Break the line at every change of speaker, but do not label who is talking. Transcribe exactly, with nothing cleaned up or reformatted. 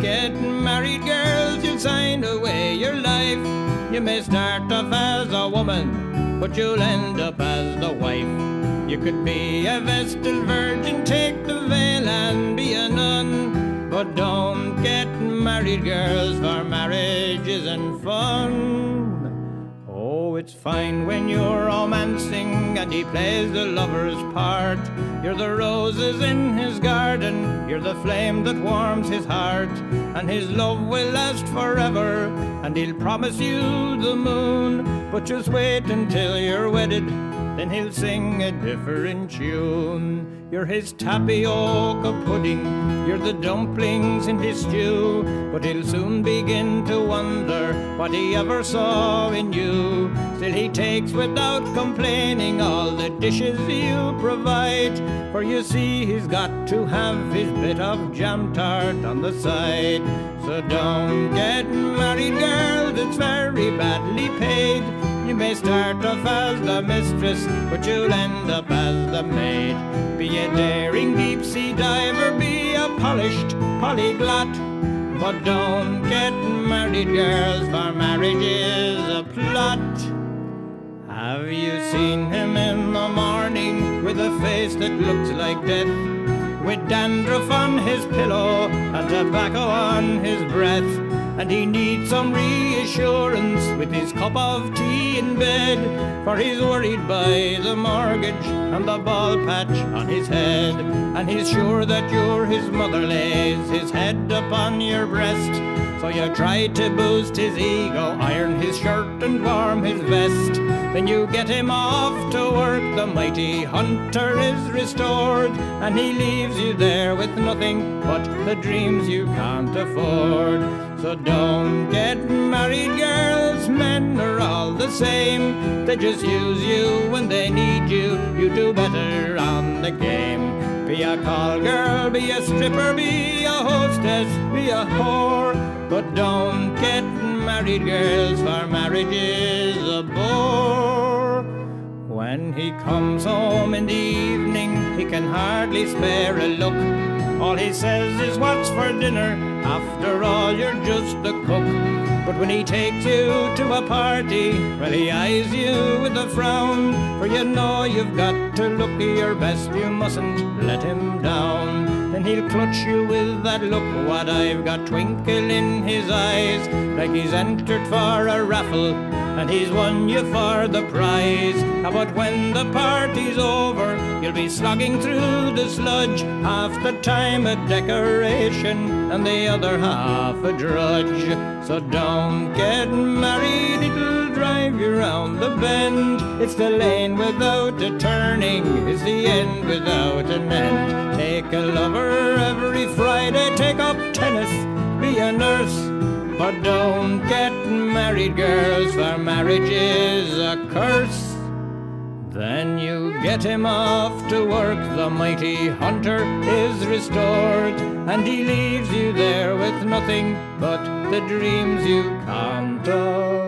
get married, girls, you'll sign away your life. You may start off as a woman, but you'll end up as the wife. You could be a Vestal Virgin, take the veil and be a nun. But don't get married, girls, for marriage isn't fun. Oh, it's fine when you're romancing and he plays the lover's part. You're the roses in his garden, you're the flame that warms his heart. And his love will last forever, and he'll promise you the moon. But just wait until you're wedded, then he'll sing a different tune. You're his tapioca pudding, you're the dumplings in his stew. But he'll soon begin to wonder what he ever saw in you. Still he takes without complaining all the dishes you provide. For you see he's got to have his bit of jam tart on the side. So don't get married, girls, it's very badly paid. You may start off as the mistress, but you'll end up as the maid. Be a daring deep-sea diver, be a polished polyglot. But don't get married, girls, for marriage is a plot. Have you seen him in the morning with a face that looks like death? With dandruff on his pillow and tobacco on his breath. And he needs some reassurance with his cup of tea in bed. For he's worried by the mortgage and the ball patch on his head. And he's sure that you're his mother, lays his head upon your breast. So you try to boost his ego, iron his shirt and warm his vest. Then you get him off to work, the mighty hunter is restored. And he leaves you there with nothing but the dreams you can't afford. So don't get married, girls, men are all the same. They just use you when they need you, you do better on the game. Be a call girl, be a stripper, be a hostess, be a whore. But don't get married, girls, for marriage is a bore. When he comes home in the evening, he can hardly spare a look. All he says is, what's for dinner? After all, you're just a cook. But when he takes you to a party, well, he eyes you with a frown. For you know you've got to look your best, you mustn't let him down. Then he'll clutch you with that look, what I've got twinkle in his eyes, like he's entered for a raffle and he's won you for the prize. But when the party's over, you'll be slogging through the sludge, half the time a decoration and the other half a drudge. So don't get married, it'll drive you round the bend. It's the lane without a turning, it's the end without an end. Take a lover every Friday, take up tennis, be a nurse. But don't get married, girls, for marriage is a curse. Then you get him off to work, the mighty hunter is restored. And he leaves you there with nothing but the dreams you can't afford.